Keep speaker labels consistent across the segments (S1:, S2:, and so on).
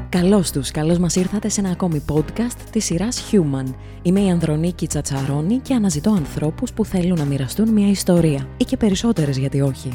S1: Καλώς μας ήρθατε σε ένα ακόμη podcast της σειράς Human. Είμαι η Ανδρονίκη Τσατσαρώνη και αναζητώ ανθρώπους που θέλουν να μοιραστούν μια ιστορία, ή και περισσότερες γιατί όχι.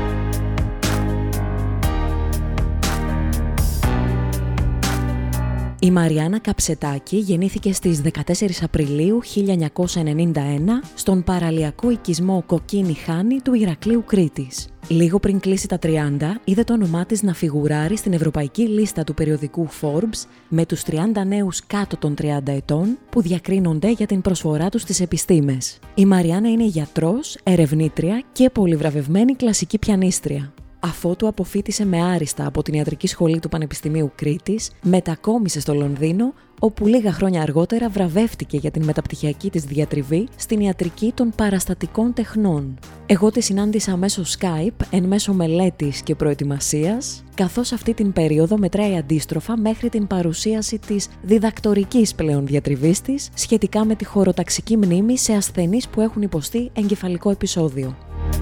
S1: Η Μαριάννα Καψετάκη γεννήθηκε στις 14 Απριλίου 1991 στον παραλιακό οικισμό Κοκκίνη Χάνη του Ηρακλείου Κρήτης. Λίγο πριν κλείσει τα 30, είδε το όνομά της να φιγουράρει στην ευρωπαϊκή λίστα του περιοδικού Forbes με τους 30 νέους κάτω των 30 ετών που διακρίνονται για την προσφορά τους στις επιστήμες. Η Μαριάννα είναι γιατρός, ερευνήτρια και πολυβραβευμένη κλασική πιανίστρια. Αφότου αποφοίτησε με άριστα από την Ιατρική Σχολή του Πανεπιστημίου Κρήτης, μετακόμισε στο Λονδίνο, όπου λίγα χρόνια αργότερα βραβεύτηκε για την μεταπτυχιακή της διατριβή στην Ιατρική των Παραστατικών Τεχνών. Εγώ τη συνάντησα μέσω Skype, εν μέσω μελέτης και προετοιμασίας, καθώς αυτή την περίοδο μετράει αντίστροφα μέχρι την παρουσίαση της διδακτορικής πλέον διατριβής της σχετικά με τη χωροταξική μνήμη σε ασθενείς που έχουν υποστεί εγκεφαλικό επεισόδιο.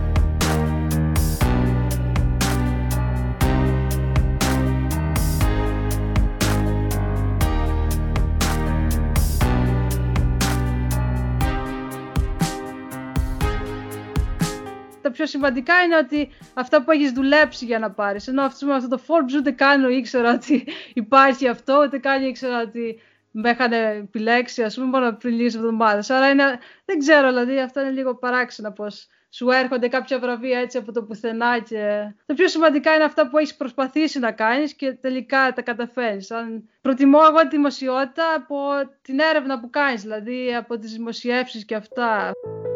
S2: Τα πιο σημαντικά είναι ότι αυτά που έχεις δουλέψει για να πάρεις. Ενώ αυτό το Forbes ούτε καν ήξερα ότι υπάρχει αυτό, ούτε καν ήξερα ότι με είχαν επιλέξει, μόνο πριν λίγες εβδομάδες. Άρα δεν ξέρω, δηλαδή αυτά είναι λίγο παράξενα πως σου έρχονται κάποια βραβεία έτσι από το πουθενά. Και τα πιο σημαντικά είναι αυτά που έχεις προσπαθήσει να κάνεις και τελικά τα καταφέρεις. Προτιμώ εγώ τη δημοσιότητα από την έρευνα που κάνεις, δηλαδή από τις δημοσιεύσεις και αυτά.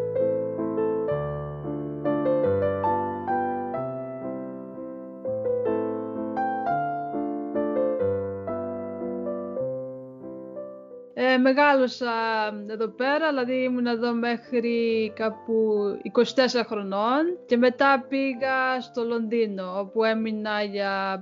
S2: Μεγάλωσα εδώ πέρα, δηλαδή ήμουν εδώ μέχρι κάπου 24 χρονών και μετά πήγα στο Λονδίνο, όπου έμεινα για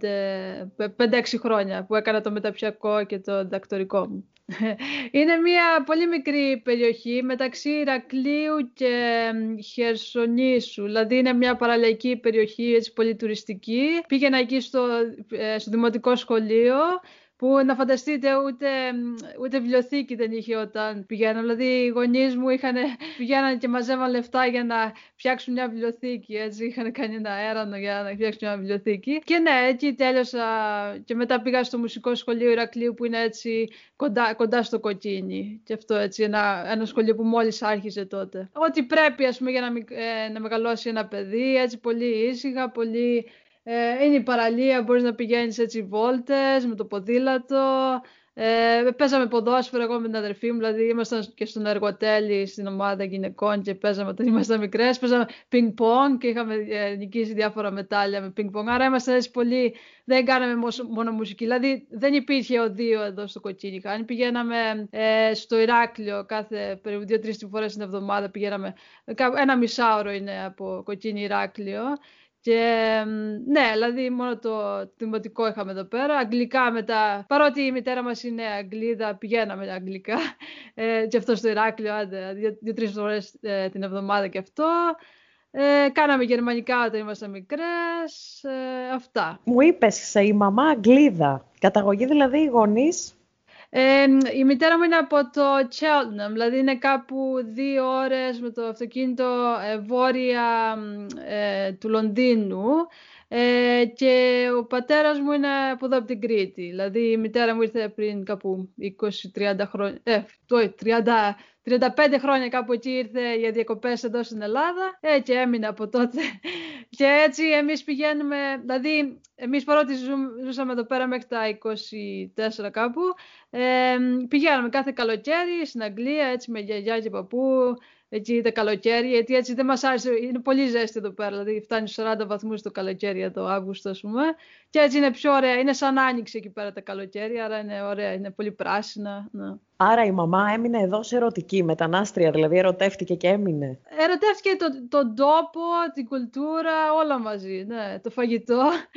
S2: 5-6 χρόνια που έκανα το μεταπτυχιακό και το διδακτορικό μου. Είναι μια πολύ μικρή περιοχή μεταξύ Ηρακλείου και Χερσονήσου, δηλαδή είναι μια παραλιακή περιοχή, έτσι πολύ τουριστική. Πήγαινα εκεί στο δημοτικό σχολείο, που να φανταστείτε ούτε βιβλιοθήκη δεν είχε όταν πηγαίνω. Δηλαδή οι γονείς μου πηγαίναν και μαζεύαν λεφτά για να φτιάξουν μια βιβλιοθήκη. Έτσι είχαν κάνει ένα έρανο για να φτιάξουν μια βιβλιοθήκη. Και ναι, εκεί τέλειωσα και μετά πήγα στο Μουσικό Σχολείο Ηρακλείου που είναι έτσι κοντά στο Κοκκίνη. Και αυτό έτσι ένα σχολείο που μόλις άρχισε τότε. Ό,τι πρέπει για να μεγαλώσει ένα παιδί, έτσι πολύ ήσυχα, πολύ... είναι η παραλία, μπορείς να πηγαίνεις έτσι βόλτες με το ποδήλατο. Παίζαμε ποδόσφαιρο εγώ με την αδερφή μου, δηλαδή ήμασταν και στον εργοτέλη στην ομάδα γυναικών και παίζαμε όταν ήμασταν μικρές. Παίζαμε πινκ-πονγκ και είχαμε νικήσει διάφορα μετάλλια με πινκ-πονγκ. Άρα ήμασταν έτσι πολύ, δεν κάναμε μόνο μουσική. Δηλαδή δεν υπήρχε οδείο εδώ στο Κοκκίνη Χάνη. Πηγαίναμε στο Ηράκλειο κάθε περίπου 2-3 φορές την εβδομάδα. Πηγαίναμε ένα μισάωρο είναι από Κοκκίνη Ηράκλειο. Και ναι, δηλαδή μόνο το δημοτικό είχαμε εδώ πέρα. Αγγλικά μετά, παρότι η μητέρα μας είναι Αγγλίδα, πηγαίναμε αγγλικά. Και αυτό στο Ηράκλειο, 2-3 φορές την εβδομάδα και αυτό. Κάναμε γερμανικά όταν ήμασταν μικρές. Αυτά.
S3: Μου είπες η μαμά Αγγλίδα. Καταγωγή δηλαδή οι γονείς.
S2: Η μητέρα μου είναι από το Cheltenham, δηλαδή είναι κάπου 2 ώρες με το αυτοκίνητο βόρεια του Λονδίνου, και ο πατέρας μου είναι από εδώ από την Κρήτη. Δηλαδή η μητέρα μου ήρθε πριν κάπου 20-30 χρόνια, 35 χρόνια κάπου εκεί ήρθε για διακοπές εδώ στην Ελλάδα και έμεινε από τότε. Και έτσι εμείς πηγαίνουμε, δηλαδή εμείς παρότι ζούσαμε εδώ πέρα μέχρι τα 24 κάπου, πηγαίναμε κάθε καλοκαίρι στην Αγγλία έτσι με γιαγιά και παππού. Εκεί τα καλοκαίρι, γιατί έτσι δεν μας άρεσε, είναι πολύ ζέστη εδώ πέρα, δηλαδή φτάνει 40 βαθμούς το καλοκαίρι το Αύγουστο, ας πούμε, και έτσι είναι πιο ωραία, είναι σαν άνοιξη εκεί πέρα τα καλοκαίρι, άρα είναι ωραία, είναι πολύ πράσινα. Ναι.
S3: Άρα η μαμά έμεινε εδώ σε ερωτική, μετανάστρια, δηλαδή ερωτεύτηκε και έμεινε.
S2: Ερωτεύτηκε τον τόπο, την κουλτούρα, όλα μαζί, ναι, το φαγητό.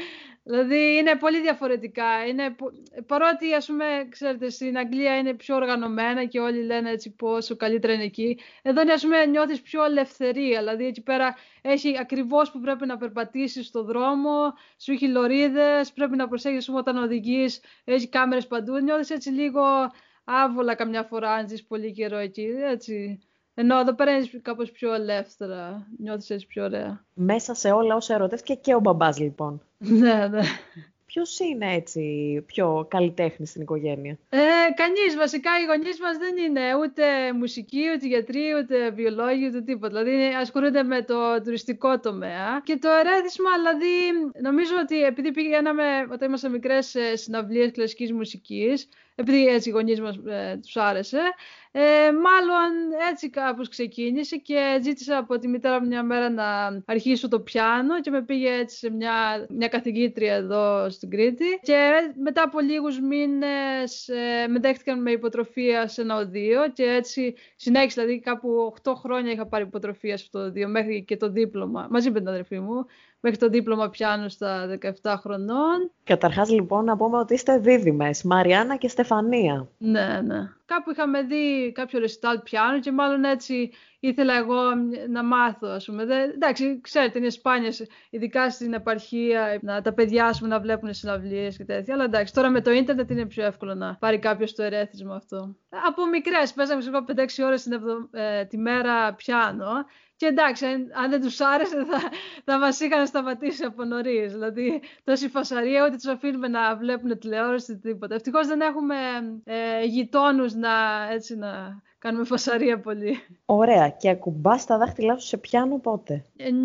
S2: Δηλαδή είναι πολύ διαφορετικά. Παρότι, ας πούμε, ξέρετε, στην Αγγλία είναι πιο οργανωμένα και όλοι λένε έτσι πόσο καλύτερα είναι εκεί. Εδώ, ας πούμε, νιώθεις πιο ελευθερία. Δηλαδή εκεί πέρα έχει ακριβώς που πρέπει να περπατήσεις στο δρόμο, σου έχει λωρίδες, πρέπει να προσέχεις όταν οδηγείς, έχει κάμερες παντού. Νιώθεις έτσι λίγο άβολα καμιά φορά αν ζεις πολύ καιρό εκεί, έτσι. Ενώ εδώ πέρα είναι κάπως πιο ελεύθερα, νιώθεις έτσι πιο ωραία.
S3: Μέσα σε όλα όσα ερωτεύτηκε και ο μπαμπάς, λοιπόν.
S2: Ναι, ναι.
S3: Ποιος είναι έτσι πιο καλλιτέχνης στην οικογένεια?
S2: Κανείς. Βασικά οι γονείς μας δεν είναι ούτε μουσικοί, ούτε γιατροί, ούτε βιολόγοι, ούτε τίποτα. Δηλαδή ασχολούνται με το τουριστικό τομέα. Και το ερέθισμα, δηλαδή, νομίζω ότι επειδή πηγαίναμε όταν ήμασταν μικρές σε συναυλίες κλασικής μουσικής, επειδή έτσι οι γονείς μας τους άρεσε, μάλλον έτσι κάπως ξεκίνησε και ζήτησα από τη μητέρα μια μέρα να αρχίσω το πιάνο και με πήγε έτσι σε μια καθηγήτρια εδώ στην Κρήτη και μετά από λίγους μήνες με δέχτηκαν με υποτροφία σε ένα οδείο και έτσι συνέχισα, δηλαδή κάπου 8 χρόνια είχα πάρει υποτροφία σε αυτό το οδείο μέχρι και το δίπλωμα, μαζί με την αδερφή μου. Μέχρι το δίπλωμα πιάνου στα 17 χρονών.
S3: Καταρχάς, λοιπόν, να πούμε ότι είστε δίδυμες, Μαριάννα και Στεφανία.
S2: Ναι, ναι. Κάπου είχαμε δει κάποιο ρεσιτάλ πιάνου και μάλλον έτσι ήθελα εγώ να μάθω, ας πούμε. Εντάξει, ξέρετε, είναι σπάνιες, ειδικά στην επαρχία, τα παιδιά, ας πούμε, να βλέπουν συναυλίες και τέτοια. Αλλά εντάξει, τώρα με το ίντερνετ είναι πιο εύκολο να πάρει κάποιος το ερέθισμα αυτό. Από μικρές, παίζαμε 5-6 ώρες τη μέρα πιάνο. Και εντάξει, αν δεν τους άρεσε θα μας είχαν σταματήσει από νωρίς. Δηλαδή, τόση φασαρία, ούτε τους αφήνουμε να βλέπουν τηλεόραση, τίποτα. Ευτυχώς δεν έχουμε γειτόνους να κάνουμε φασαρία πολύ.
S3: Ωραία. Και ακουμπάς τα δάχτυλά σου σε πιάνο πότε?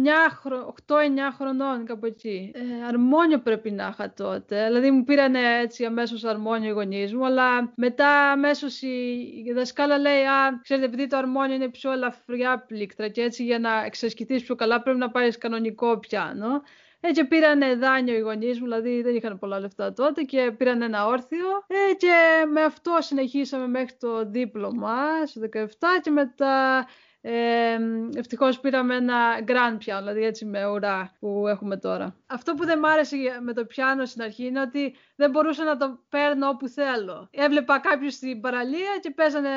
S2: 8-9 χρονών, κάπου εκεί. Αρμόνιο πρέπει να είχα τότε. Δηλαδή, μου πήρανε έτσι αμέσως αρμόνιο οι γονείς μου, αλλά μετά αμέσως η δασκάλα λέει, ξέρετε, επειδή το αρμόνιο είναι πιο ελαφριά πλήκτρα και έτσι για να εξασκηθείς πιο καλά πρέπει να πάρεις κανονικό πιάνο. Και πήρανε δάνειο οι γονείς μου, δηλαδή δεν είχαν πολλά λεφτά τότε και πήραν ένα όρθιο και με αυτό συνεχίσαμε μέχρι το δίπλωμα στο 17 και μετά ευτυχώς πήραμε ένα grand piano, δηλαδή έτσι με ουρά που έχουμε τώρα. Αυτό που δεν μ' άρεσε με το πιάνο στην αρχή είναι ότι δεν μπορούσα να το παίρνω όπου θέλω. Έβλεπα κάποιους στην παραλία και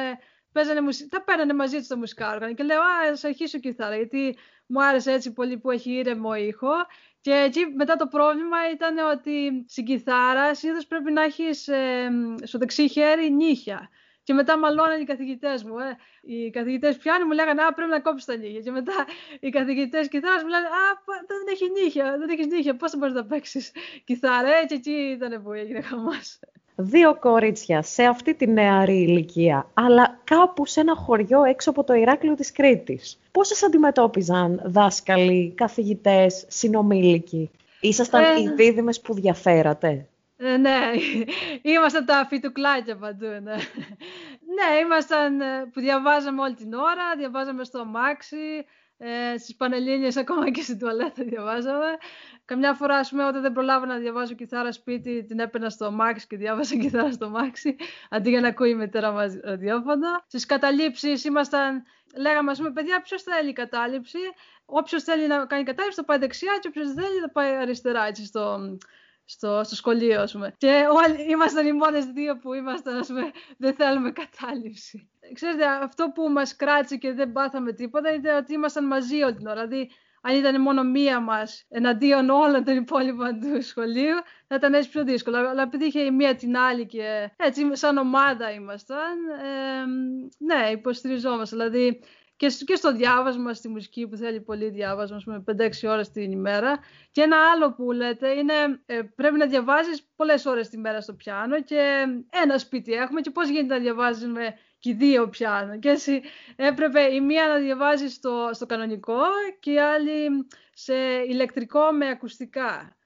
S2: τα παίρνανε μαζί τους τα μουσικά όργανα και λέω ας αρχίσω κιθάρα γιατί μου άρεσε έτσι πολύ που έχει ήρεμο ήχο. Και εκεί μετά το πρόβλημα ήταν ότι στην κιθάρα συνήθως πρέπει να έχεις στο δεξί χέρι νύχια. Και μετά μαλώναν οι καθηγητές μου. Οι καθηγητές πιάνου μου λέγανε πρέπει να κόψεις τα νύχια. Και μετά οι καθηγητές κιθάρας μου λέγανε δεν έχεις νύχια, πώς θα μπορείς να παίξεις κιθάρα. Και εκεί ήταν που έγινε χαμάς.
S3: 2 κορίτσια σε αυτή τη νεαρή ηλικία, αλλά κάπου σε ένα χωριό έξω από το Ηράκλειο της Κρήτης. Πώς σας αντιμετώπιζαν δάσκαλοι, καθηγητές, συνομήλικοι? Ήσασταν οι δίδυμες που διαφέρατε?
S2: Ναι, ήμασταν τα φιτουκλάκια παντού. Ναι, ήμασταν που διαβάζαμε όλη την ώρα, διαβάζαμε στο αμάξι, στις Πανελλήνιες, ακόμα και στην τουαλέτα διαβάζαμε. Καμιά φορά, ας πούμε, όταν δεν προλάβα να διαβάζω κιθάρα σπίτι, την έπαιρνα στο αμάξι και διάβαζα κιθάρα στο αμάξι, αντί για να ακούει η μητέρα μας ραδιόφωνο. Στις καταλήψεις λέγαμε, ας πούμε, παιδιά, ποιος θέλει κατάληψη? Όποιος θέλει να κάνει κατάληψη θα πάει δεξιά και όποιος δεν θέλει θα πάει αριστερά, έτσι, στο σχολείο, ας πούμε. Και όλοι ήμασταν οι μόνες δύο που δεν θέλουμε κατάληψη. Ξέρετε, αυτό που μας κράτησε και δεν πάθαμε τίποτα ήταν ότι ήμασταν μαζί όλη την ώρα. Δηλαδή, αν ήταν μόνο μία μας εναντίον όλων των υπόλοιπων του σχολείου, θα ήταν έτσι πιο δύσκολο. Αλλά επειδή είχε η μία την άλλη και έτσι σαν ομάδα ήμασταν, ναι, υποστηριζόμαστε. Δηλαδή, και στο διάβασμα, στη μουσική που θέλει πολύ διάβασμα, 5-6 ώρες την ημέρα. Και ένα άλλο που λέτε είναι πρέπει να διαβάζεις πολλές ώρες τη μέρα στο πιάνο και ένα σπίτι έχουμε και πώς γίνεται να διαβάζεις και 2 πιάνο. Και έτσι έπρεπε η μία να διαβάζει στο κανονικό και η άλλη σε ηλεκτρικό με ακουστικά.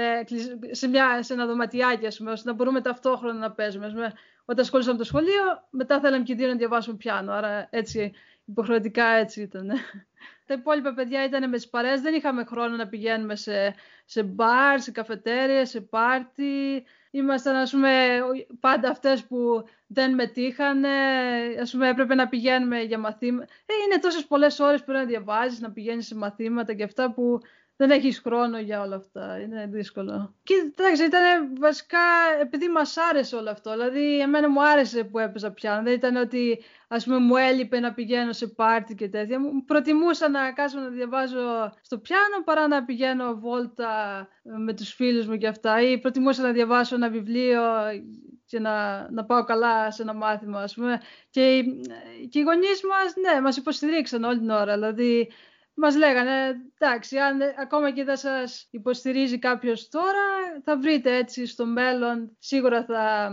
S2: Σε ένα δωματιάκι, ώστε να μπορούμε ταυτόχρονα να παίζουμε. Όταν ασχολούσαμε το σχολείο, μετά θέλαμε και 2 να διαβάσουμε πιάνο. Άρα έτσι, υποχρεωτικά έτσι ήταν. Τα υπόλοιπα παιδιά ήταν με τις παρέες, δεν είχαμε χρόνο να πηγαίνουμε σε μπαρ, σε καφετέρια, σε πάρτι. Ήμασταν, πάντα αυτές που δεν μετήχανε, έπρεπε να πηγαίνουμε για μαθήματα. Είναι τόσες πολλές ώρες που να διαβάζεις, να πηγαίνεις σε μαθήματα και αυτά που δεν έχεις χρόνο για όλα αυτά, είναι δύσκολο. Και εντάξει, ήταν βασικά επειδή μας άρεσε όλο αυτό, δηλαδή εμένα μου άρεσε που έπαιζα πιάνο, δεν ήταν ότι ας πούμε μου έλειπε να πηγαίνω σε πάρτι και τέτοια. Προτιμούσα να κάτσω να διαβάζω στο πιάνο παρά να πηγαίνω βόλτα με τους φίλους μου και αυτά, ή προτιμούσα να διαβάσω ένα βιβλίο και να πάω καλά σε ένα μάθημα, ας πούμε. Και οι γονείς μας, ναι, μας υποστηρίξαν όλη την ώρα, δηλαδή μας λέγανε, εντάξει, αν ακόμα και δεν σας υποστηρίζει κάποιος τώρα, θα βρείτε έτσι στο μέλλον, σίγουρα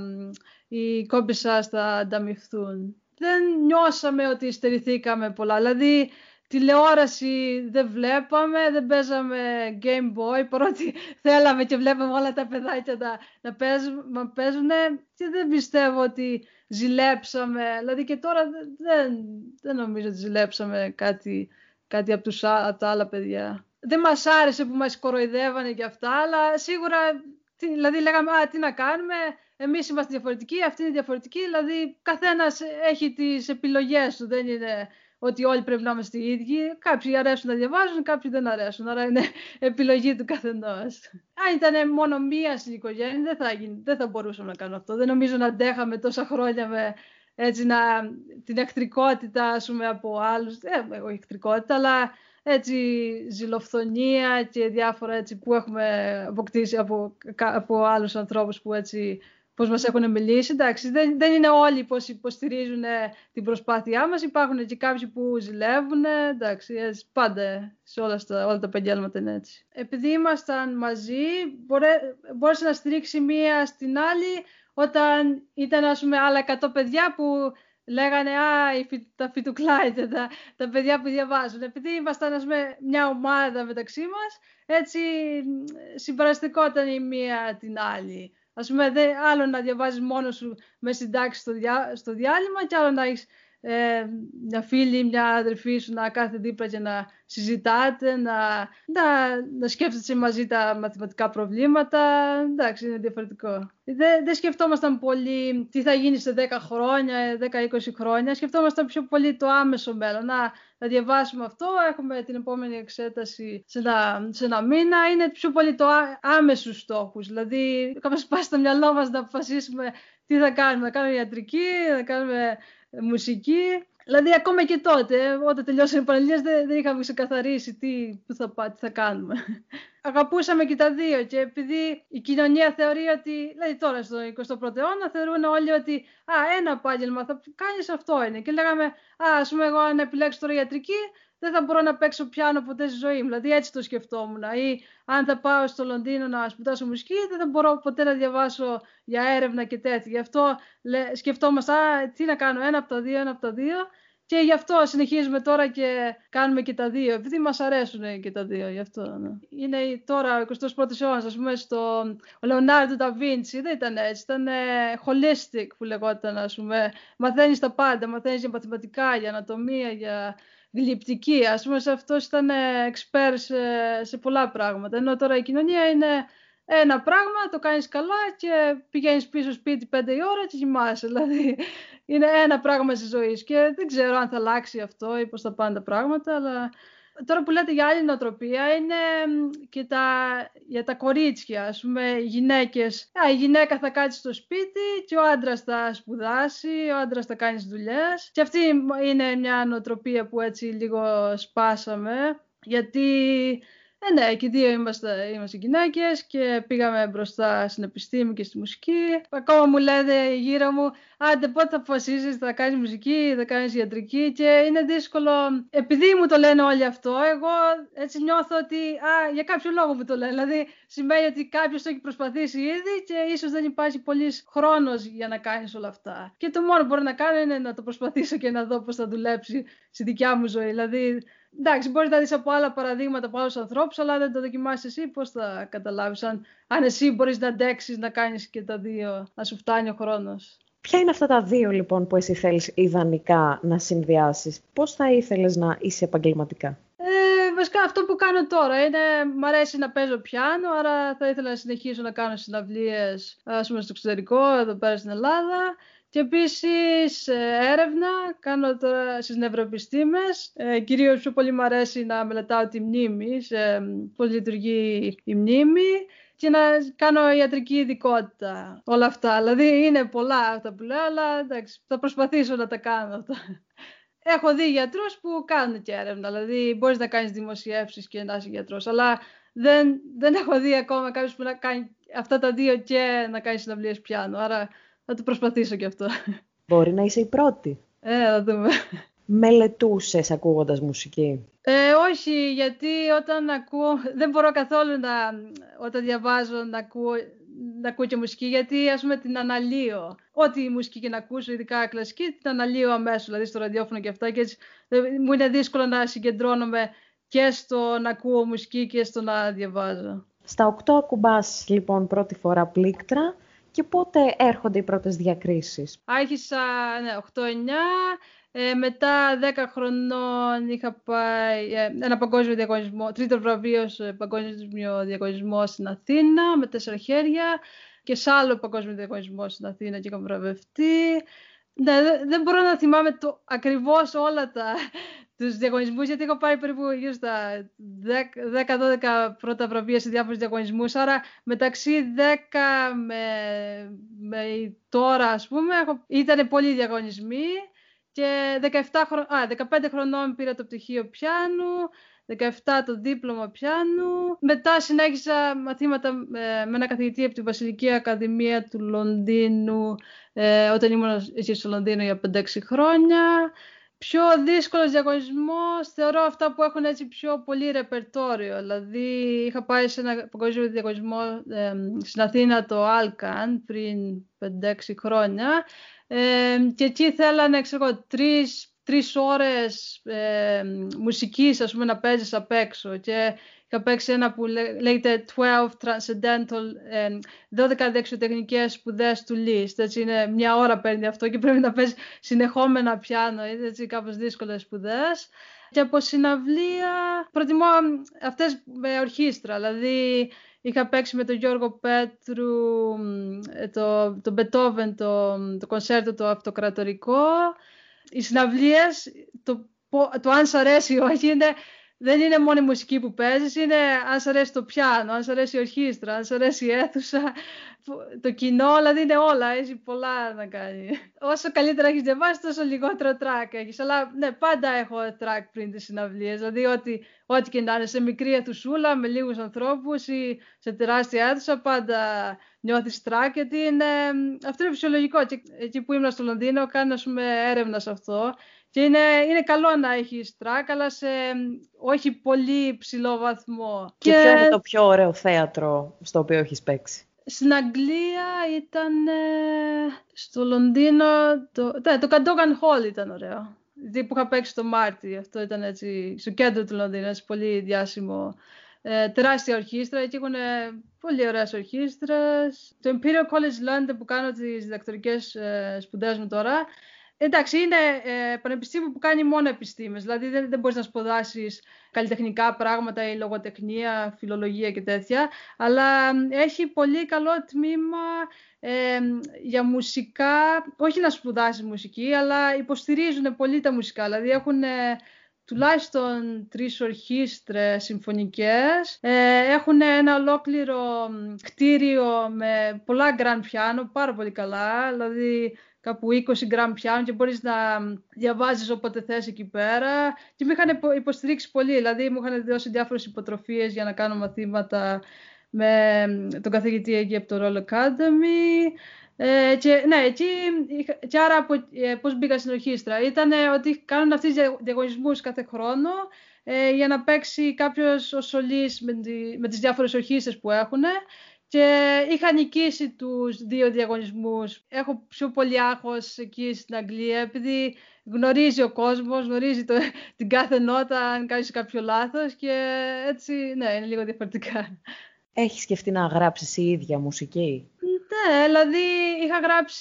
S2: οι κόμπες σας θα ανταμειφθούν. Δεν νιώσαμε ότι στερηθήκαμε πολλά, δηλαδή τηλεόραση δεν βλέπαμε, δεν παίζαμε Game Boy, παρότι θέλαμε και βλέπαμε όλα τα παιδάκια να παίζουν και δεν πιστεύω ότι ζηλέψαμε, δηλαδή και τώρα δεν νομίζω ότι ζηλέψαμε κάτι από τα άλλα παιδιά. Δεν μας άρεσε που μας κοροϊδεύανε και αυτά, αλλά σίγουρα δηλαδή λέγαμε τι να κάνουμε, εμείς είμαστε διαφορετικοί, αυτοί είναι διαφορετικοί, δηλαδή καθένας έχει τις επιλογές του, δεν είναι ότι όλοι πρέπει να είμαστε οι ίδιοι. Κάποιοι αρέσουν να διαβάζουν, κάποιοι δεν αρέσουν, άρα είναι επιλογή του καθενός. Αν ήταν μόνο μία στην οικογένεια δεν θα μπορούσαμε να κάνουμε αυτό. Δεν νομίζω να αντέχαμε τόσα χρόνια με έτσι την εχθρικότητα, ας πούμε, από άλλους, όχι εχθρικότητα, αλλά έτσι ζηλοφθονία και διάφορα έτσι που έχουμε αποκτήσει από άλλους ανθρώπους που έτσι πώς μας έχουν μιλήσει. Εντάξει, δεν είναι όλοι πώς υποστηρίζουν την προσπάθειά μας, υπάρχουν και κάποιοι που ζηλεύουν, εντάξει, πάντα σε όλα τα επαγγέλματα είναι έτσι. Επειδή ήμασταν μαζί, μπόρεσε να στηρίξει μία στην άλλη, όταν ήταν, ας πούμε, άλλα 100 παιδιά που λέγανε τα φιτουκλάιτε, τα παιδιά που διαβάζουν. Επειδή ήμασταν, ας πούμε, μια ομάδα μεταξύ μας, έτσι συμπαραστηκόταν η μία την άλλη. Ας πούμε, άλλο να διαβάζεις μόνος σου με συντάξεις στο διάλειμμα και άλλο να έχεις μια φίλη, μια αδερφή σου να κάθεται δίπλα και να συζητάτε, να σκέφτεσαι μαζί τα μαθηματικά προβλήματα. Εντάξει, είναι διαφορετικό. Δεν σκεφτόμασταν πολύ τι θα γίνει σε 10 χρόνια, 10-20 χρόνια. Σκεφτόμασταν πιο πολύ το άμεσο μέλλον. Να διαβάσουμε αυτό, έχουμε την επόμενη εξέταση σε ένα μήνα. Είναι πιο πολύ το άμεσους στόχους. Δηλαδή, κάπως πάει στο μυαλό μας να αποφασίσουμε τι θα κάνουμε. Να κάνουμε ιατρική, να κάνουμε μουσική. Δηλαδή, ακόμα και τότε, όταν τελειώσαν οι Πανελλήνιες, δεν είχαμε ξεκαθαρίσει τι θα κάνουμε. Αγαπούσαμε και τα δύο και επειδή η κοινωνία θεωρεί ότι, δηλαδή τώρα στο 21ο αιώνα, θεωρούν όλοι ότι ένα επάγγελμα θα κάνεις, αυτό είναι. Και λέγαμε, ας πούμε, εγώ αν επιλέξω τώρα ιατρική, δεν θα μπορώ να παίξω πιάνο ποτέ στη ζωή μου. Δηλαδή έτσι το σκεφτόμουν. Ή αν θα πάω στο Λονδίνο να σπουδάσω μουσική, δεν θα μπορώ ποτέ να διαβάσω για έρευνα και τέτοια. Γι' αυτό σκεφτόμαστε, τι να κάνω, ένα από τα δύο. Και γι' αυτό συνεχίζουμε τώρα και κάνουμε και τα δύο, επειδή μας αρέσουν και τα δύο, γι' αυτό. Ναι. Είναι τώρα ο 21ος αιώνας, ας πούμε, ο Λεωνάρντο ντα Βίντσι δεν ήταν έτσι, ήταν holistic που λεγόταν, ας πούμε. Μαθαίνεις τα πάντα, μαθαίνεις για μαθηματικά, για ανατομία, για γλυπτική, ας πούμε, σε αυτός ήταν expert σε πολλά πράγματα. Ενώ τώρα η κοινωνία είναι ένα πράγμα, το κάνεις καλά και πηγαίνεις πίσω σπίτι 5 η ώρα και κοιμάσαι. Δηλαδή είναι ένα πράγμα στη ζωή και δεν ξέρω αν θα αλλάξει αυτό ή πώς θα πάνε τα πράγματα, αλλά τώρα που λέτε για άλλη νοοτροπία είναι και για τα κορίτσια, ας πούμε, οι γυναίκες. Η γυναίκα θα κάτσει στο σπίτι και ο άντρας θα σπουδάσει, ο άντρας θα κάνει δουλειές. Και αυτή είναι μια νοοτροπία που έτσι λίγο σπάσαμε, γιατί ναι, και δύο είμαστε γυναίκες και πήγαμε μπροστά στην επιστήμη και στη μουσική. Ακόμα μου λένε γύρω μου, άντε πότε θα αποφασίσεις, θα κάνεις μουσική, θα κάνεις ιατρική, και είναι δύσκολο. Επειδή μου το λένε όλοι αυτό, εγώ έτσι νιώθω ότι για κάποιο λόγο μου το λένε. Δηλαδή σημαίνει ότι κάποιος το έχει προσπαθήσει ήδη και ίσως δεν υπάρχει πολύς χρόνος για να κάνεις όλα αυτά. Και το μόνο που μπορώ να κάνω είναι να το προσπαθήσω και να δω πώς θα δουλέψει στη δικιά μου ζωή. Δηλαδή, εντάξει, μπορείς να δεις από άλλα παραδείγματα από άλλους ανθρώπους, αλλά δεν το δοκιμάσεις εσύ, πώς θα καταλάβεις αν εσύ μπορείς να αντέξεις να κάνεις και τα δύο, να σου φτάνει ο χρόνος.
S3: Ποια είναι αυτά τα δύο λοιπόν που εσύ θέλεις ιδανικά να συνδυάσεις? Πώς θα ήθελες να είσαι επαγγελματικά?
S2: Βασικά αυτό που κάνω τώρα είναι, μ' αρέσει να παίζω πιάνο, άρα θα ήθελα να συνεχίσω να κάνω συναυλίες, ας πούμε, στο εξωτερικό, εδώ πέρα στην Ελλάδα. Και επίσης έρευνα κάνω τώρα στις νευροεπιστήμες, κυρίως πιο πολύ μου αρέσει να μελετάω τη μνήμη, πώς λειτουργεί η μνήμη και να κάνω ιατρική ειδικότητα, όλα αυτά. Δηλαδή είναι πολλά αυτά που λέω, αλλά εντάξει, θα προσπαθήσω να τα κάνω αυτά. Έχω δει γιατρούς που κάνουν και έρευνα, δηλαδή μπορείς να κάνεις δημοσιεύσεις και να είσαι γιατρός, αλλά δεν έχω δει ακόμα κάποιος που να κάνει αυτά τα δύο και να κάνει συναυλίες πιάνο, άρα θα το προσπαθήσω και αυτό.
S3: Μπορεί να είσαι η πρώτη.
S2: Θα δούμε.
S3: Μελετούσες ακούγοντας μουσική?
S2: Όχι, γιατί όταν ακούω, δεν μπορώ καθόλου όταν διαβάζω να ακούω και μουσική, γιατί ας πούμε την αναλύω. Ό,τι μουσική και να ακούσω, ειδικά κλασική, την αναλύω αμέσως, δηλαδή στο ραδιόφωνο και αυτά, και έτσι μου είναι δύσκολο να συγκεντρώνομαι και στο να ακούω μουσική και στο να διαβάζω.
S3: Στα 8 ακουμπάς λοιπόν πρώτη φορά πλήκτρα και πότε έρχονται οι πρώτες διακρίσεις?
S2: Άρχισα 8-9, μετά 10 χρονών είχα πάει ένα παγκόσμιο διαγωνισμό, τρίτο βραβείο σε παγκόσμιο διαγωνισμό στην Αθήνα με 4 χέρια και σε άλλο παγκόσμιο διαγωνισμό στην Αθήνα και είχα βραβευτεί. Ναι, δεν μπορώ να θυμάμαι ακριβώς όλα τους διαγωνισμούς, γιατί έχω πάρει περίπου γύρω στα 10-12 πρώτα βραβεία σε διάφορους διαγωνισμούς, άρα μεταξύ 10 με τώρα, ας πούμε, ήταν πολλοί διαγωνισμοί και 15 χρονών πήρα το πτυχίο πιάνου, 17 το δίπλωμα πιάνου. Μετά συνέχισα μαθήματα με ένα καθηγητή από τη Βασιλική Ακαδημία του Λονδίνου, όταν ήμουν εκεί στο Λονδίνο για 5-6 χρόνια. Πιο δύσκολος διαγωνισμός θεωρώ αυτά που έχουν έτσι πιο πολύ ρεπερτόριο. Δηλαδή είχα πάει σε ένα παγκόσμιο διαγωνισμό στην Αθήνα, το Alcan, πριν 5-6 χρόνια, και εκεί θέλανε, ξέρω, 3 ώρες μουσικής, ας πούμε, να παίζεις απ' έξω, και είχα παίξει ένα που λέγεται 12 Transcendental, 12 δεξιοτεχνικές σπουδές του Liszt. Έτσι είναι, μια ώρα παίρνει αυτό και πρέπει να παίζει συνεχόμενα πιάνο, έτσι κάπως δύσκολες σπουδές. Και από συναυλία προτιμώ αυτές με ορχήστρα, δηλαδή είχα παίξει με τον Γιώργο Πέτρου το Beethoven, το κονσέρτο το αυτοκρατορικό. Οι συναυλίες, το αν σ' αρέσει ή όχι, δεν είναι μόνο η μουσική που παίζεις, είναι αν σ' αρέσει το πιάνο, αν σ' αρέσει η ορχήστρα, αν σ' αρέσει η αίθουσα, το κοινό, δηλαδή είναι όλα, έχει πολλά να κάνει. Όσο καλύτερα έχεις διαβάσει, τόσο λιγότερο track έχεις. Αλλά ναι, πάντα έχω track πριν τις συναυλίες, δηλαδή ό,τι και να είναι, σε μικρή αιθουσούλα, με λίγους ανθρώπους ή σε τεράστια αίθουσα, πάντα νιώθεις track, γιατί αυτό είναι φυσιολογικό. Και εκεί που ήμουν στο Λονδίνο, κάνω, ας πούμε, έρευνα σε αυτό. Και είναι καλό να έχεις track, αλλά σε όχι πολύ ψηλό βαθμό.
S3: Και ποιο είναι το πιο ωραίο θέατρο στο οποίο έχεις παίξει?
S2: Στην Αγγλία ήταν στο Λονδίνο, το Cadogan Hall ήταν ωραίο. Δηλαδή που είχα παίξει το Μάρτι, αυτό ήταν έτσι στο κέντρο του Λονδίνου, έτσι πολύ διάσημο. Τεράστια ορχήστρα, εκεί έχουν πολύ ωραίες ορχήστρες. Το Imperial College London που κάνω τις διδακτορικές σπουδές μου τώρα, εντάξει, είναι πανεπιστήμιο που κάνει μόνο επιστήμες, δηλαδή δεν μπορείς να σπουδάσεις καλλιτεχνικά πράγματα ή λογοτεχνία, φιλολογία και τέτοια, αλλά έχει πολύ καλό τμήμα για μουσικά, όχι να σπουδάσεις μουσική, αλλά υποστηρίζουν πολύ τα μουσικά, δηλαδή έχουν τουλάχιστον 3 ορχήστρες συμφωνικές, έχουν ένα ολόκληρο κτίριο με πολλά grand piano, πάρα πολύ καλά, δηλαδή κάπου 20 γκραμ πιάνο και μπορείς να διαβάζεις όποτε θες εκεί πέρα. Και με είχαν υποστηρίξει πολύ, δηλαδή μου είχαν δώσει διάφορες υποτροφίες για να κάνω μαθήματα με τον καθηγητή εκεί από το Royal Academy. Και ναι, εκεί, και άρα πώς μπήκα στην ορχήστρα. Ήταν ότι κάνουν αυτούς τους διαγωνισμούς κάθε χρόνο για να παίξει κάποιος ως σολής με τις διάφορες ορχήστρες που έχουν. Και είχα νικήσει τους 2 διαγωνισμούς. Έχω πιο πολύ άγχος εκεί στην Αγγλία, επειδή γνωρίζει ο κόσμος, γνωρίζει την κάθε νότα αν κάνεις κάποιο λάθος, και έτσι, ναι, είναι λίγο διαφορετικά.
S3: Έχεις σκεφτεί να γράψεις η ίδια μουσική?
S2: Ναι, δηλαδή είχα γράψει,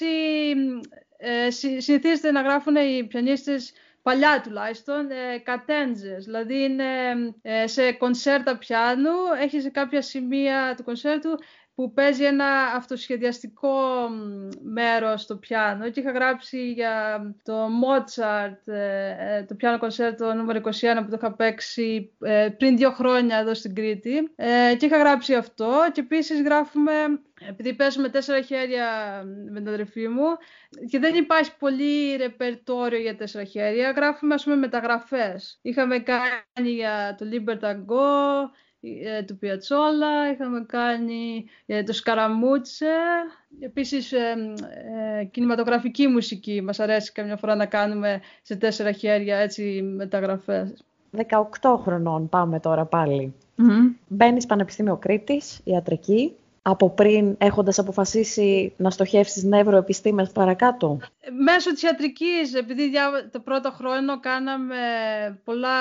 S2: συνηθίζεται να γράφουν οι πιανίστες, παλιά τουλάχιστον, κατέντζες, δηλαδή είναι σε κονσέρτα πιάνου, έχει σε κάποια σημεία του κονσέρτου που παίζει ένα αυτοσχεδιαστικό μέρος στο πιάνο και είχα γράψει για το Mozart, το πιάνο κονσέρτο νούμερο 21 που το είχα παίξει πριν 2 χρόνια εδώ στην Κρήτη και είχα γράψει αυτό και επίσης γράφουμε, επειδή παίζουμε 4 χέρια με την αδερφή μου και δεν υπάρχει πολύ ρεπερτόριο για 4 χέρια, γράφουμε ας πούμε μεταγραφές. Είχαμε κάνει για το Libertango, του Πιατσόλα, είχαμε κάνει το Σκαραμούτσε, επίσης κινηματογραφική μουσική, μας αρέσει καμιά φορά να κάνουμε σε 4 χέρια έτσι μεταγραφές.
S3: 18 χρονών πάμε τώρα πάλι. Μπαίνεις Πανεπιστήμιο Κρήτης, ιατρική, από πριν έχοντας αποφασίσει να στοχεύσεις νευροεπιστήμες παρακάτω.
S2: Μέσω της ιατρικής, επειδή το πρώτο χρόνο κάναμε πολλά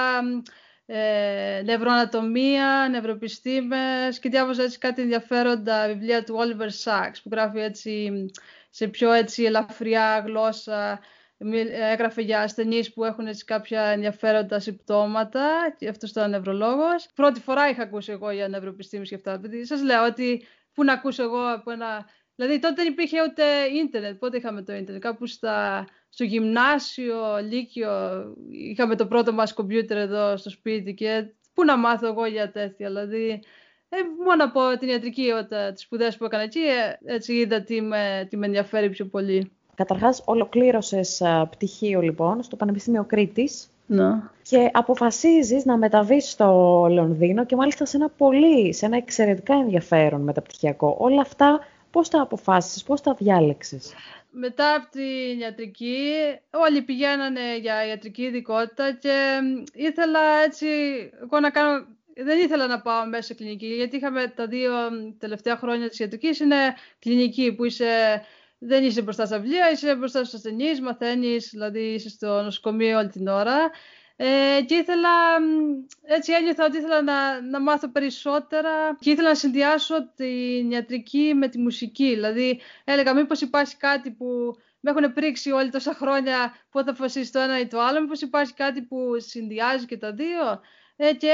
S2: νευροανατομία, νευροεπιστήμες και διάβαζα έτσι κάτι ενδιαφέροντα βιβλία του Oliver Sacks που γράφει έτσι σε πιο έτσι ελαφριά γλώσσα. Έγραφε για ασθενείς που έχουν έτσι κάποια ενδιαφέροντα συμπτώματα και αυτός ήταν νευρολόγος. Πρώτη φορά είχα ακούσει εγώ για νευροεπιστήμες και αυτά. Σας λέω ότι πού να ακούσω εγώ από ένα... Δηλαδή τότε δεν υπήρχε ούτε ίντερνετ. Πότε είχαμε το ίντερνετ? Κάπου στο γυμνάσιο, λύκειο, είχαμε το πρώτο μας κομπιούτερ εδώ στο σπίτι και πού να μάθω εγώ για τέτοια. Δηλαδή, μόνο από την ιατρική, τις σπουδές που έκανα εκεί, έτσι είδα τι με ενδιαφέρει πιο πολύ.
S3: Καταρχάς, ολοκλήρωσες πτυχίο λοιπόν στο Πανεπιστήμιο Κρήτης.
S2: Ναι.
S3: Και αποφασίζεις να μεταβείς στο Λονδίνο και μάλιστα σε ένα εξαιρετικά ενδιαφέρον μεταπτυχιακό. Όλα αυτά πώς τα αποφάσισες, πώς τα διάλεξες?
S2: Μετά από την ιατρική, όλοι πηγαίνανε για ιατρική ειδικότητα και ήθελα έτσι, εγώ να κάνω, δεν ήθελα να πάω μέσα σε κλινική, γιατί είχαμε τα 2 τελευταία χρόνια της ιατρικής, είναι κλινική που δεν είσαι μπροστά στα βιβλία, είσαι μπροστά στους ασθενείς, μαθαίνεις, δηλαδή είσαι στο νοσοκομείο όλη την ώρα. Και έτσι ένιωθα ότι ήθελα να μάθω περισσότερα και ήθελα να συνδυάσω την ιατρική με τη μουσική. Δηλαδή έλεγα μήπως υπάρχει κάτι που με έχουν πρίξει όλοι τόσα χρόνια πότε θα αποφασίσει το ένα ή το άλλο, μήπως υπάρχει κάτι που συνδυάζει και τα δύο. Και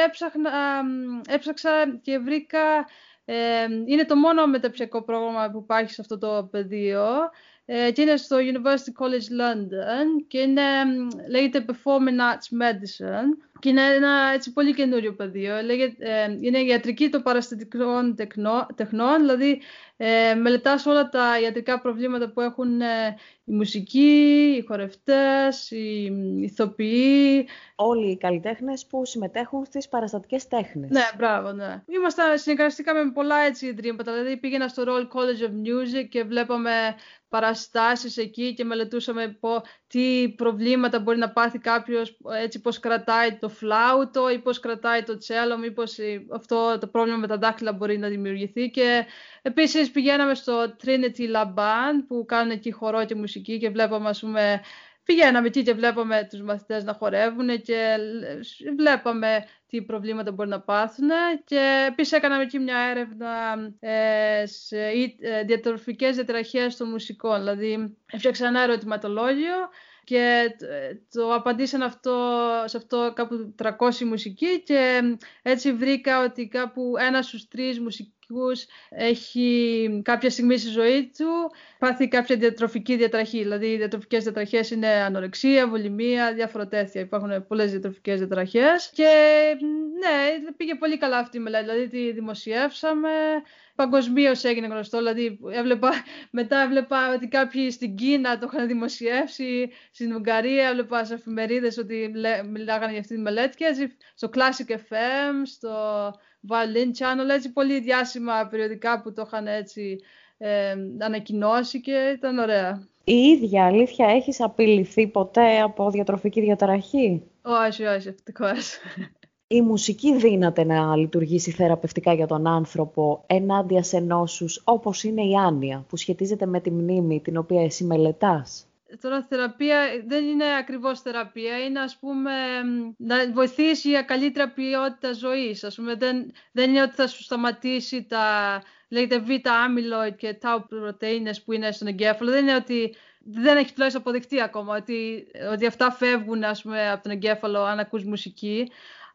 S2: έψαξα και βρήκα, είναι το μόνο μεταπτυχιακό πρόγραμμα που υπάρχει σε αυτό το πεδίο. Και είναι στο University College London και λέγεται Performing Arts Medicine και είναι ένα έτσι πολύ καινούριο πεδίο. Είναι ιατρική των παραστατικών τεχνών, δηλαδή μελετάς όλα τα ιατρικά προβλήματα που έχουν η μουσική, οι χορευτές, οι ηθοποιοί.
S3: Όλοι οι καλλιτέχνες που συμμετέχουν στις παραστατικές τέχνες.
S2: Ναι, μπράβο, ναι. Συνεργαστήκαμε με πολλά έτσι ιδρύματα, δηλαδή πήγαινα στο Royal College of Music και βλέπαμε παραστάσεις εκεί και μελετούσαμε τι προβλήματα μπορεί να πάθει κάποιος, έτσι πώς κρατάει το φλάουτο ή πώς κρατάει το τσέλο, μήπως αυτό το πρόβλημα με τα δάχτυλα μπορεί να δημιουργηθεί. Και επίσης πηγαίναμε στο Trinity La Band που κάνουν εκεί χορό και μουσική και βλέπαμε, ας πούμε, πηγαίναμε εκεί και βλέπαμε τους μαθητές να χορεύουν και βλέπαμε τι προβλήματα μπορεί να πάθουν. Και επίσης έκαναμε εκεί μια έρευνα σε διατροφικές διαταραχές των μουσικών. Δηλαδή έφτιαξα ένα ερωτηματολόγιο και το απαντήσαν σε αυτό κάπου 300 μουσικοί και έτσι βρήκα ότι κάπου 1 στους 3 μουσικούς έχει κάποια στιγμή στη ζωή του πάθει κάποια διατροφική διαταραχή. Δηλαδή οι διατροφικές διαταραχές είναι ανορεξία, βουλημία, διάφορα τέτοια. Υπάρχουν πολλές διατροφικές διαταραχές και ναι, πήγε πολύ καλά αυτή η μελέτη. Δηλαδή τη δημοσιεύσαμε. Παγκοσμίως έγινε γνωστό, δηλαδή μετά έβλεπα ότι κάποιοι στην Κίνα το είχαν δημοσιεύσει, στην Ουγγαρία έβλεπα σε εφημερίδες ότι μιλάγανε για αυτή τη μελέτη και έτσι στο Classic FM, στο Violin Channel, έτσι πολύ διάσημα περιοδικά που το είχαν έτσι ανακοινώσει και ήταν ωραία.
S3: Η ίδια αλήθεια έχεις απειληθεί ποτέ από διατροφική διαταραχή?
S2: Όχι, ευτυχώς.
S3: Η μουσική δύναται να λειτουργήσει θεραπευτικά για τον άνθρωπο ενάντια σε νόσους όπως είναι η άνοια που σχετίζεται με τη μνήμη την οποία εσύ μελετάς?
S2: Τώρα θεραπεία δεν είναι ακριβώς θεραπεία, είναι ας πούμε να βοηθήσει για καλύτερα ποιότητα ζωής. Ας πούμε, δεν είναι ότι θα σου σταματήσει τα λέγεται β-άμυλο και τάου πρωτεΐνες που είναι στον εγκέφαλο. Δεν είναι ότι δεν έχει τουλάχιστον αποδειχτεί ακόμα ότι αυτά φεύγουν ας πούμε, από τον εγκέφαλο αν ακούς μουσική.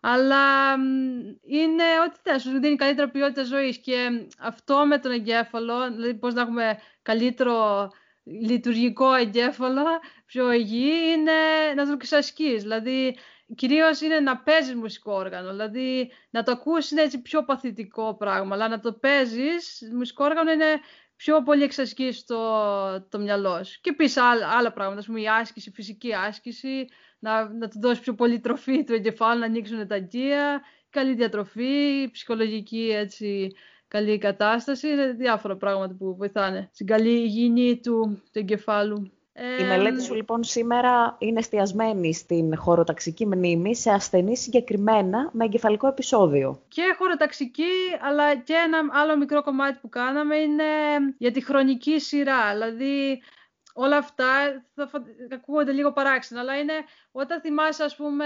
S2: Αλλά είναι ό,τι θες, σου δίνει καλύτερη ποιότητα ζωής. Και αυτό με τον εγκέφαλο, δηλαδή πώς να έχουμε καλύτερο λειτουργικό εγκέφαλο, πιο υγιή, είναι να το εξασκείς. Δηλαδή, κυρίως είναι να παίζεις μουσικό όργανο. Δηλαδή, να το ακούσεις είναι έτσι πιο παθητικό πράγμα, αλλά να το παίζεις, μουσικό όργανο είναι πιο πολύ εξασκείς το μυαλό σου. Και επίσης άλλα πράγματα, ας πούμε η άσκηση, η φυσική άσκηση, να του δώσει πιο πολύ τροφή του εγκεφάλου, να ανοίξουν τα αγκία, καλή διατροφή, ψυχολογική έτσι, καλή κατάσταση, είναι διάφορα πράγματα που βοηθάνε στην καλή υγιεινή του εγκεφάλου.
S3: Η μελέτη σου λοιπόν σήμερα είναι εστιασμένη στην χωροταξική μνήμη σε ασθενείς συγκεκριμένα με εγκεφαλικό επεισόδιο.
S2: Και χωροταξική, αλλά και ένα άλλο μικρό κομμάτι που κάναμε είναι για τη χρονική σειρά. Δηλαδή όλα αυτά θα ακούγονται λίγο παράξενα, αλλά είναι όταν θυμάσαι, ας πούμε,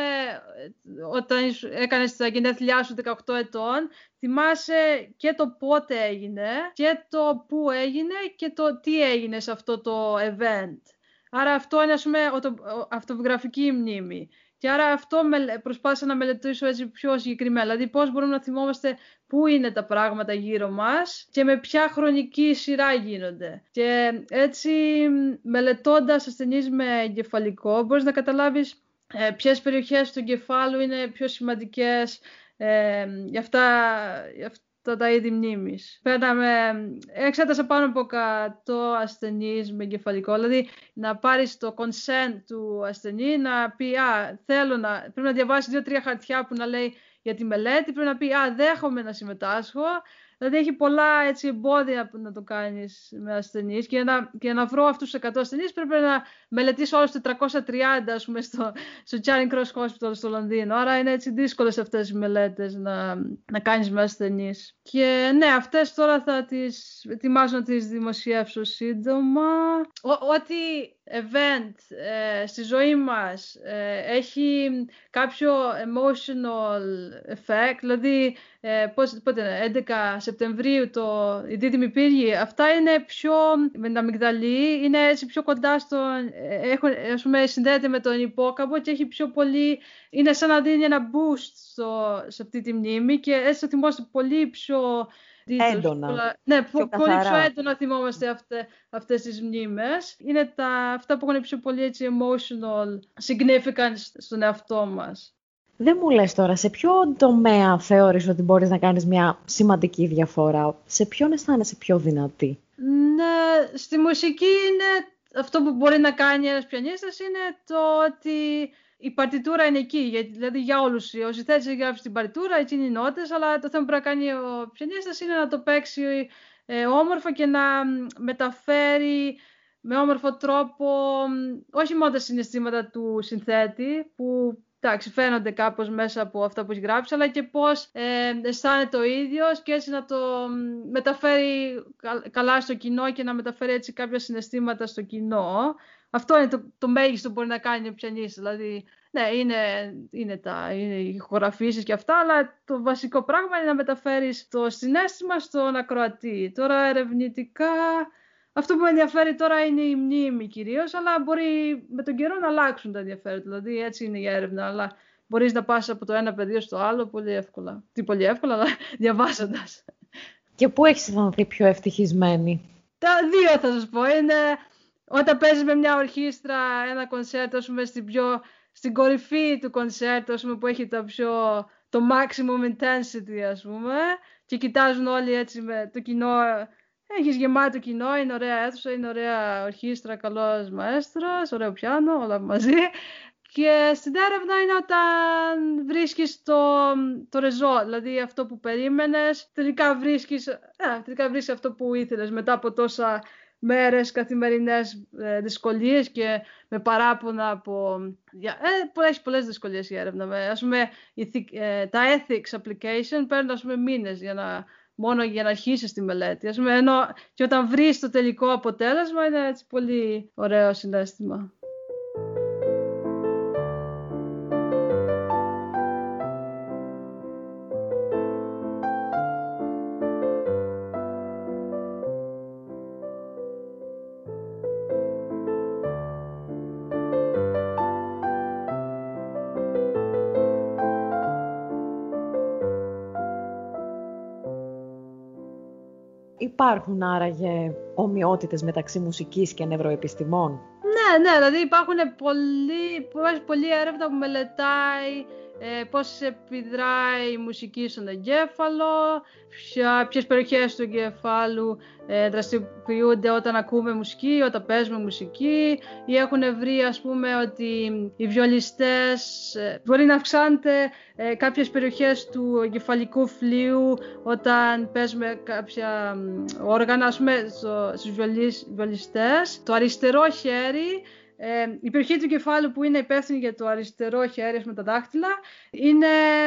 S2: όταν έκανες τα γενέθλιά σου 18 ετών, θυμάσαι και το πότε έγινε και το πού έγινε και το τι έγινε σε αυτό το event. Άρα αυτό είναι, ας πούμε, αυτοβιογραφική μνήμη. Και άρα αυτό προσπάθησα να μελετήσω έτσι πιο συγκεκριμένα. Δηλαδή πώς μπορούμε να θυμόμαστε πού είναι τα πράγματα γύρω μας και με ποια χρονική σειρά γίνονται. Και έτσι μελετώντας ασθενείς με εγκεφαλικό μπορείς να καταλάβεις ποιες περιοχές του εγκεφάλου είναι πιο σημαντικές για αυτά τα είδη μνήμης. Εξέτασα πάνω από 100 ασθενείς με εγκεφαλικό, δηλαδή να πάρεις το consent του ασθενή, να πει πρέπει να διαβάσει 2-3 χαρτιά που να λέει για τη μελέτη, πρέπει να πει δέχομαι να συμμετάσχω. Δηλαδή έχει πολλά έτσι, εμπόδια που να το κάνεις με ασθενείς και να βρω αυτούς τους 100 ασθενείς πρέπει να μελετήσω όλους τους 430 ας πούμε, στο Charing Cross Hospital στο Λονδίνο. Άρα είναι έτσι δύσκολες αυτές οι μελέτες να κάνεις με ασθενείς. Και ναι, αυτές τώρα θα τις ετοιμάζω να τις δημοσιεύσω σύντομα. Ό,τι event στη ζωή μας έχει κάποιο emotional effect, δηλαδή πότε είναι, 11 Σεπτεμβρίου η δίδυμη πύργη, αυτά είναι πιο με την αμυγδαλή, είναι έτσι πιο κοντά ας πούμε, συνδέεται με τον υπόκαμπο και έχει πιο πολύ, είναι σαν να δίνει ένα boost σε αυτή τη μνήμη και έτσι θα θυμόσαστε πολύ πιο
S3: έντονα.
S2: Ναι, πολύ πιο έντονα θυμόμαστε αυτές τις μνήμες. Είναι αυτά που έχουν πιο πολύ έτσι, emotional significance στον εαυτό μας.
S3: Δεν μου λες τώρα, σε ποιο τομέα θεωρείς ότι μπορείς να κάνεις μια σημαντική διαφορά, σε ποιον αισθάνεσαι πιο δυνατή?
S2: Ναι, στη μουσική είναι αυτό που μπορεί να κάνει ένας πιανίστας είναι το ότι η παρτιτούρα είναι εκεί, δηλαδή για όλους. Όσοι θέλει να γράψει την παρτιτούρα, έτσι είναι οι νότες, αλλά το θέμα που πρέπει να κάνει ο πιανίστας είναι να το παίξει όμορφα και να μεταφέρει με όμορφο τρόπο όχι μόνο τα συναισθήματα του συνθέτη, που φαίνονται κάπως μέσα από αυτά που έχει γράψει, αλλά και πώς αισθάνεται ο ίδιος και έτσι να το μεταφέρει καλά στο κοινό και να μεταφέρει έτσι κάποια συναισθήματα στο κοινό. Αυτό είναι το μέγιστο που μπορεί να κάνει ο πιανίστας. Δηλαδή, ναι, είναι οι ηχογραφήσεις και αυτά, αλλά το βασικό πράγμα είναι να μεταφέρεις το συναίσθημα στον ακροατή. Τώρα ερευνητικά, αυτό που με ενδιαφέρει τώρα είναι η μνήμη κυρίως, αλλά μπορεί με τον καιρό να αλλάξουν τα ενδιαφέροντα. Δηλαδή έτσι είναι η έρευνα, αλλά μπορείς να πας από το ένα πεδίο στο άλλο πολύ εύκολα. Τι πολύ εύκολα, αλλά διαβάζοντας.
S3: Και πού έχεις αισθανθεί πιο ευτυχισμένη?
S2: Τα δύο θα σας πω. Είναι όταν παίζεις με μια ορχήστρα ένα κονσέρτο, στην κορυφή του κονσέρτου, που έχει το maximum intensity, ας πούμε, και κοιτάζουν όλοι έτσι με το κοινό. Έχεις γεμάτο κοινό, είναι ωραία αίθουσα, είναι ωραία ορχήστρα, καλός μαέστρος, ωραίο πιάνο, όλα μαζί. Και στην έρευνα είναι όταν βρίσκεις το ρεζό, δηλαδή αυτό που περίμενες, τελικά βρίσκεις αυτό που ήθελες μετά από τόσα μέρες καθημερινές δυσκολίες και με παράπονα έχει πολλές δυσκολίες η έρευνα. Ας πούμε, τα ethics application παίρνουν μήνες μόνο για να αρχίσεις τη μελέτη. Και όταν βρεις το τελικό αποτέλεσμα είναι έτσι πολύ ωραίο συναίσθημα.
S3: υπάρχουν άραγε ομοιότητες μεταξύ μουσικής και νευροεπιστημών?
S2: Ναι, δηλαδή υπάρχουν πολλή έρευνα που μελετάει πώς επιδράει η μουσική στον εγκέφαλο, ποιες περιοχές του εγκεφάλου δραστηριοποιούνται όταν ακούμε μουσική, όταν παίζουμε μουσική, ή έχουν βρει, ας πούμε, ότι οι βιολιστές μπορεί να αυξάνεται κάποιες περιοχές του εγκεφαλικού φλοιού όταν παίζουμε κάποια όργανα, ας πούμε, στους βιολιστές. Το αριστερό χέρι, η περιοχή του κεφάλου που είναι υπεύθυνη για το αριστερό χέρι με τα δάχτυλα είναι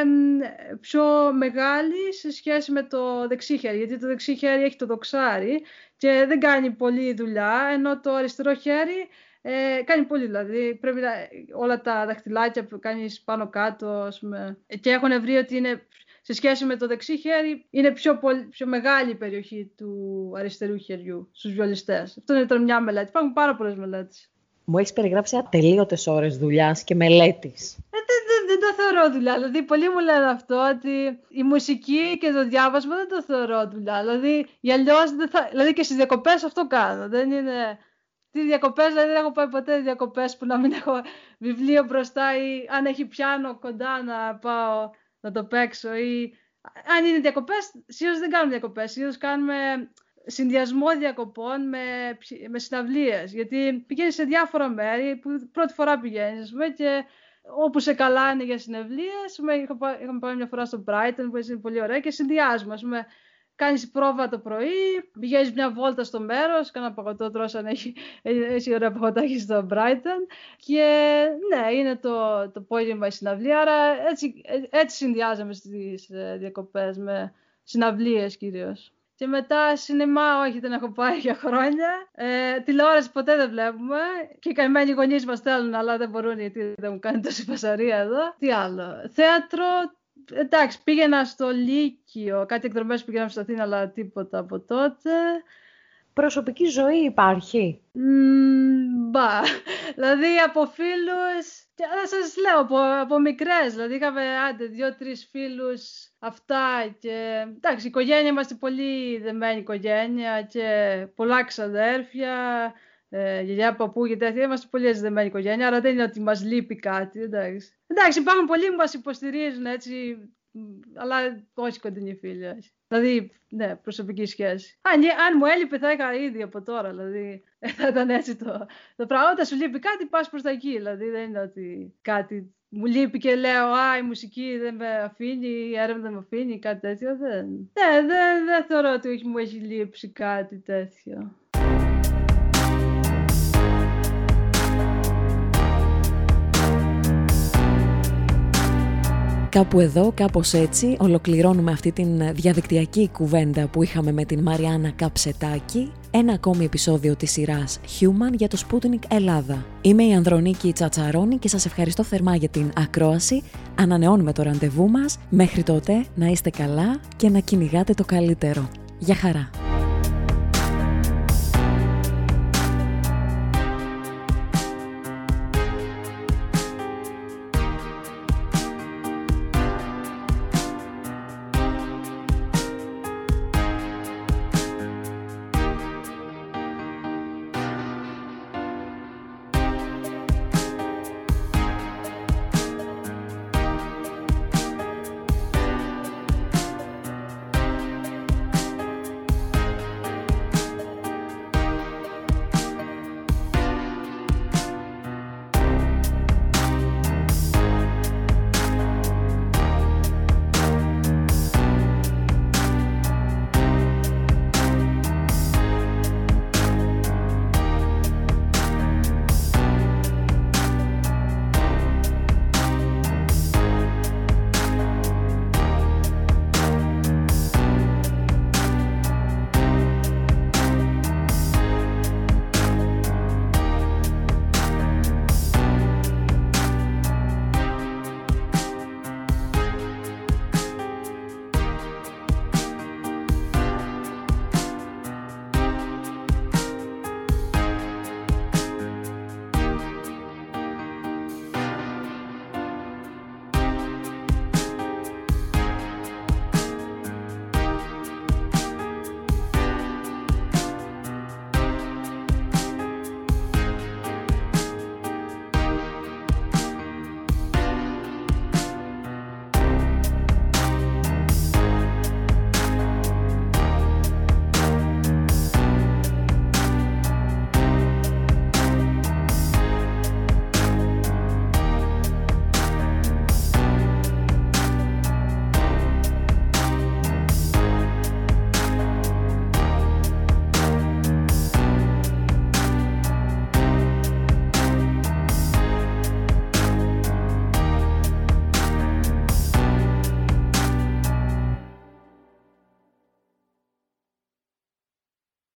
S2: πιο μεγάλη σε σχέση με το δεξί χέρι, γιατί το δεξί χέρι έχει το δοξάρι και δεν κάνει πολλή δουλειά, ενώ το αριστερό χέρι κάνει πολύ, δηλαδή πρέπει όλα τα δαχτυλάκια που κάνεις πάνω κάτω, ας πούμε, και έχουν βρει ότι είναι σε σχέση με το δεξί χέρι είναι πιο μεγάλη η περιοχή του αριστερού χεριού στους βιολιστές. Αυτό είναι τώρα μια μελέτη, υπάρχουν πάρα πολλές μελέτες.
S3: Μου έχεις περιγράψει ατελείωτες ώρες δουλειάς και μελέτης.
S2: Δεν το θεωρώ δουλειά. Δηλαδή, πολλοί μου λένε αυτό, ότι η μουσική και το διάβασμα δεν το θεωρώ δουλειά. Δηλαδή, δηλαδή και στις διακοπές αυτό κάνω. Δεν είναι. Τι διακοπές, δηλαδή δεν έχω πάει ποτέ διακοπές που να μην έχω βιβλίο μπροστά ή αν έχει πιάνο κοντά να πάω να το παίξω. Ή αν είναι διακοπές, συνήθως δεν κάνουμε διακοπές. Συνήθως κάνουμε συνδυασμό διακοπών με συναυλίες, γιατί πηγαίνεις σε διάφορα μέρη που πρώτη φορά πηγαίνεις, ας πούμε, και όπου σε καλά είναι για συναυλίες. Είχαμε πάει μια φορά στο Brighton που είναι πολύ ωραία και συνδυάζουμε, ας πούμε, κάνεις πρόβα το πρωί, πηγαίνεις μια βόλτα στο μέρος, κάνα παγωτό τρως αν έχει ωραία παγωτάκι στο Brighton και ναι, είναι το απόγευμα η συναυλία, άρα έτσι συνδυάζαμε στις διακοπές με συναυλίες κυρίως. Και μετά σινεμά, όχι, δεν έχω πάει για χρόνια. Τηλεόραση ποτέ δεν βλέπουμε. Και οι καημένοι γονείς μας θέλουν, αλλά δεν μπορούν γιατί δεν μου κάνει τόση φασαρία εδώ. Τι άλλο. Θέατρο, εντάξει, πήγαινα στο Λύκειο. Κάτι εκδρομές που πήγαμε στην Αθήνα, αλλά τίποτα από τότε.
S3: Προσωπική ζωή υπάρχει?
S2: Μπα. Δηλαδή από φίλους, θα σας λέω, από μικρές. Δηλαδή είχαμε 2-3 φίλους αυτά και εντάξει, η οικογένεια είμαστε πολύ δεμένη οικογένεια και πολλά ξαδέρφια, γιαγιά, παππού και τέτοια. Είμαστε πολύ δεμένη οικογένεια, αλλά δεν είναι ότι μας λείπει κάτι, εντάξει. Εντάξει, υπάρχουν πολλοί που μας υποστηρίζουν έτσι, αλλά όχι κοντινοί φίλοι. Δηλαδή, ναι, προσωπική σχέση. Αν μου έλειπε θα είχα ήδη από τώρα, δηλαδή θα ήταν έτσι το πράγμα. Όταν σου λείπει κάτι πας προς τα εκεί, δηλαδή δεν είναι ότι κάτι μου λείπει και λέω η μουσική δεν με αφήνει, η έρευνα δεν με αφήνει, κάτι τέτοιο. Δεν θεωρώ ότι μου έχει λείψει κάτι τέτοιο.
S1: Κάπου εδώ, κάπως έτσι, ολοκληρώνουμε αυτή την διαδικτυακή κουβέντα που είχαμε με την Μαριάννα Καψετάκη, ένα ακόμη επεισόδιο της σειράς Human για το Sputnik Ελλάδα. Είμαι η Ανδρονίκη Τσατσαρώνη και σας ευχαριστώ θερμά για την ακρόαση. Ανανεώνουμε το ραντεβού μας. Μέχρι τότε να είστε καλά και να κυνηγάτε το καλύτερο. Γεια χαρά!